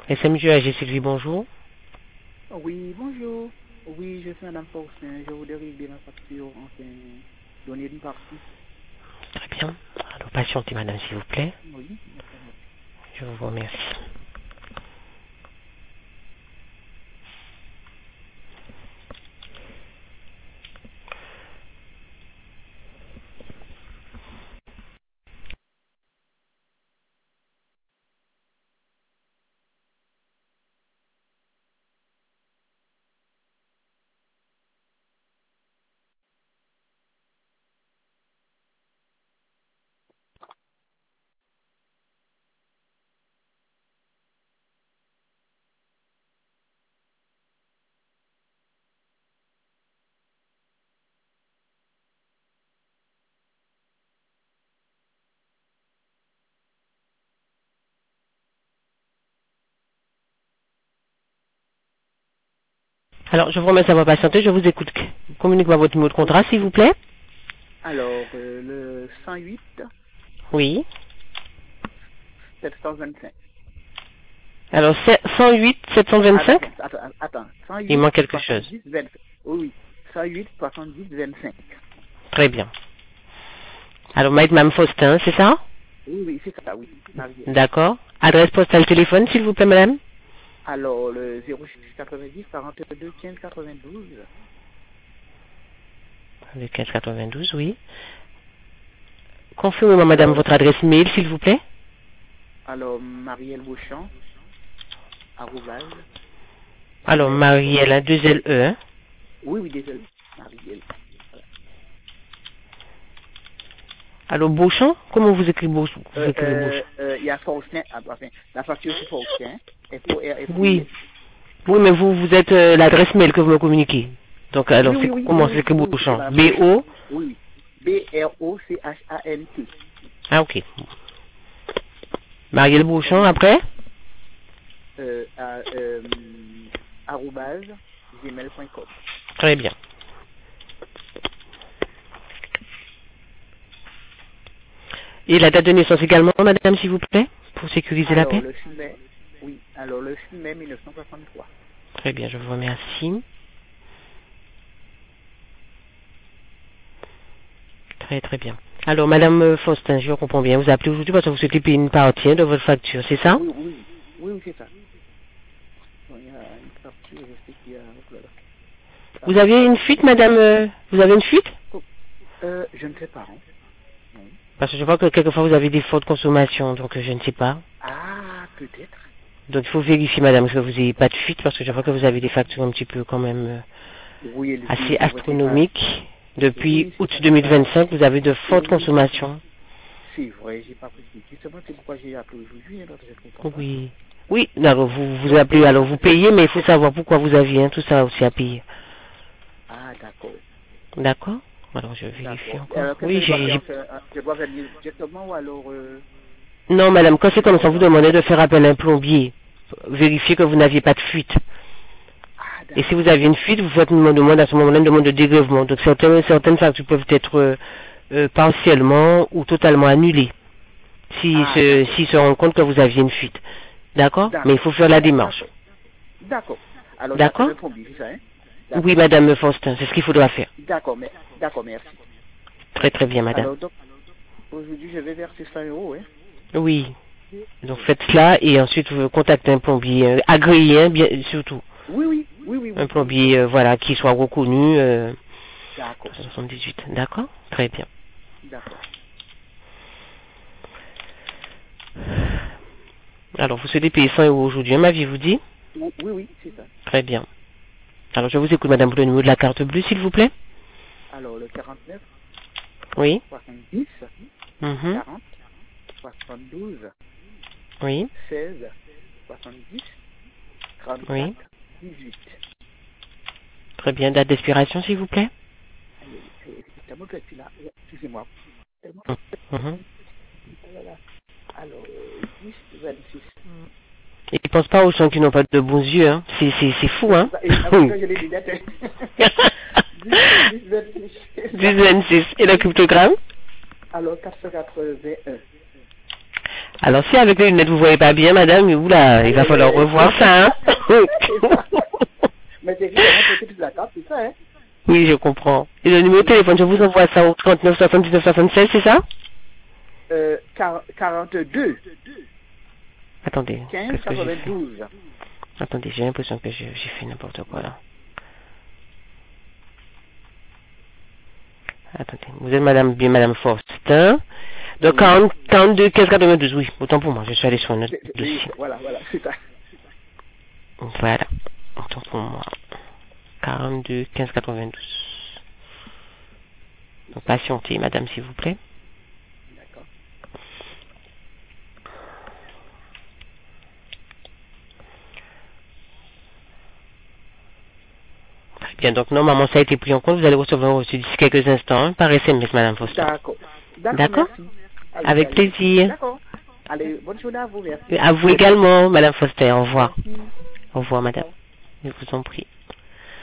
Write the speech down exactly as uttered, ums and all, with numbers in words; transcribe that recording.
S M J A G Sylvie, bonjour. Oui, bonjour. Oui, je suis Madame Faustin. Je voudrais régler ma facture, enfin, donner une partie. Très bien. Alors, patientez, madame, s'il vous plaît. Oui, d'accord, merci. Je vous remercie. Alors, je vous remercie d'avoir patienté. Je vous écoute. Communiquez-moi votre numéro de contrat, s'il vous plaît. Alors, euh, le cent huit, Oui. sept cent vingt-cinq. Alors, c'est cent huit, sept cent vingt-cinq. Attends, attends, attends. Il cent huit, manque quelque chose. soixante-dix, vingt-cinq. Oui, oui. cent huit, soixante-dix, vingt-cinq. Très bien. Alors, Maître Mme Faustin, c'est ça? Oui, oui, c'est ça, oui. Marielle. D'accord. Adresse postale téléphone, s'il vous plaît, madame. Alors, le zéro six quatre-vingt-dix, quarante-deux, quinze, quatre-vingt-douze. Le quinze quatre-vingt-douze, oui. Confirmez-moi, madame, Alors, votre adresse mail, s'il vous plaît. alors Marielle Beauchamp, arrobase, Alors, gmail point com. Marielle, un deux L E, hein. Oui, oui, désolé. Marielle. Voilà. Alors, Beauchamp, comment vous écrivez Beauchamp? Vous Euh, écrivez euh, Beauchamp? euh, il y a Faustin, ah, enfin, la facture c'est Faustin, F O R S T Oui. I N. Oui, mais vous, vous êtes euh, l'adresse mail que vous me communiquez. Donc, alors, Oui, c'est oui, oui, oui, comment c'est oui, écrit oui, oui, c'est Beauchamp? Madame B Beauchamp. O. Oui, B R O C H A N T. Ah, ok. Marielle Beauchamp, après? Euh, à, euh, arrobase, gmail point com. Très bien. Et la date de naissance également, madame, s'il vous plaît, pour sécuriser la Alors, paix? le six mai, oui, alors le six mai mille neuf cent soixante-trois. Très bien, je vous remercie. Très, très bien. Alors, madame euh, Faustin, je comprends bien, vous appelez aujourd'hui parce que vous souhaitez payer une partie de votre facture, c'est ça? Oui, oui, oui, oui, oui, c'est ça. Bon, il y a une facture, je sais qu'il y a, oh là là, ça Vous va, avez ça une va fuite, trop. madame euh, Vous avez une fuite? Oh, euh, je ne sais pas, hein. Non. Parce que je vois que quelquefois vous avez des fautes de consommation, donc euh, je ne sais pas. Ah, peut-être. Donc il faut vérifier, madame, que vous n'ayez pas de fuite, parce que je vois que vous avez des factures un petit peu quand même euh, Oui, élevé, assez c'est vrai, c'est pas, astronomiques. Depuis oui, c'est août ça, c'est pas, deux mille vingt-cinq, vous avez de fortes oui, c'est consommations. c'est vrai, j'ai pas compris. Justement, c'est pourquoi j'ai appelé aujourd'hui, alors je ne comprends pas. Oui. Oui, alors vous vous appelez, alors vous payez, mais il faut savoir pourquoi vous aviez hein, tout ça aussi à payer. Ah, d'accord, D'accord? Alors je vérifie d'accord. encore. Alors, qu'est-ce Oui, que je dois j'ai... faire? j'ai- faire, euh, Je dois venir directement ou alors, euh, Non, madame, quand c'est je comme dois ça, aller vous dans... demandez de faire appel à un plombier. Vérifier que vous n'aviez pas de fuite. Ah, Et si vous d'accord. avez une fuite, vous faites une demande à ce moment-là, une demande de dégrèvement. Donc certaines, certaines factures peuvent être euh, euh, partiellement ou totalement annulées. S'ils Ah, se, d'accord. s'ils se rendent compte que vous aviez une fuite. D'accord? Mais il D'accord. faut faire la démarche. D'accord. D'accord. Alors, j'appelle D'accord? un plombier, c'est ça, hein? Oui, D'accord. madame Faustin, c'est ce qu'il faudra faire. D'accord, mais, d'accord, merci. Très très bien, madame. Alors, donc, aujourd'hui, je vais verser cent euros, hein? Oui. Donc Oui. faites cela et ensuite vous contactez un plombier euh, agréé, hein, bien surtout. Oui, oui, oui, oui, Un oui, oui, oui. plombier, euh, voilà, qui soit reconnu. Euh, D'accord. soixante-dix-huit. D'accord? Très bien. D'accord. Alors vous souhaitez payer cent euros aujourd'hui, hein, m'aviez-vous dit? Oui, oui, oui, c'est ça. Très bien. Alors je vous écoute, madame, pour le numéro de la carte bleue, s'il vous plaît. Alors, le quarante-neuf, Oui. soixante-dix, Mhm. quarante, soixante-douze, Oui. seize, soixante-dix, Oui. trente-quatre, dix-huit. Très bien. Date d'expiration, s'il vous plaît. Aïe, aïe, aïe, c'est tellement petit là. Excusez-moi. Tellement Mhm. petit. Oh là là. Alors, euh, dix, vingt-six. Et ils pensent pas aux gens qui n'ont pas de bons yeux, hein. C'est, c'est, c'est fou, Oui, hein. c'est ça. Et après, quand je l'ai dit, dix, dix, vingt-six. dix vingt-six. Et le cryptogramme? Alors, quatre cent quatre-vingt-un. Alors, si avec les lunettes vous voyez pas bien, madame, oula, il va falloir revoir ça, hein. Mais c'est évidemment peut-être la carte, c'est ça, hein. Oui, je comprends. Et le numéro de téléphone, je vous envoie ça au trente-neuf soixante-dix-neuf soixante-seize, c'est ça? Euh, quarante-deux. Attendez. quinze quatre-vingt-douze. Attendez, j'ai l'impression que j'ai fait n'importe quoi là. Attendez, vous êtes madame, bien madame Forster. Donc quarante, quarante-deux, quinze, quatre-vingt-douze, oui, autant pour moi, je suis allé sur notre dossier. Voilà, voilà, c'est ça. Voilà, autant pour moi. quarante-deux, quinze, quatre-vingt-douze. Donc patientez, madame, s'il vous plaît. D'accord. Très bien, donc normalement ça a été pris en compte, vous allez recevoir reçu d'ici quelques instants hein, par S M S, madame Foster. D'accord. D'accord. Allez, avec allez. plaisir. D'accord. Allez, bonne journée à vous, merci. À vous également, madame Foster, au revoir. Merci. Au revoir, madame. Je vous en prie.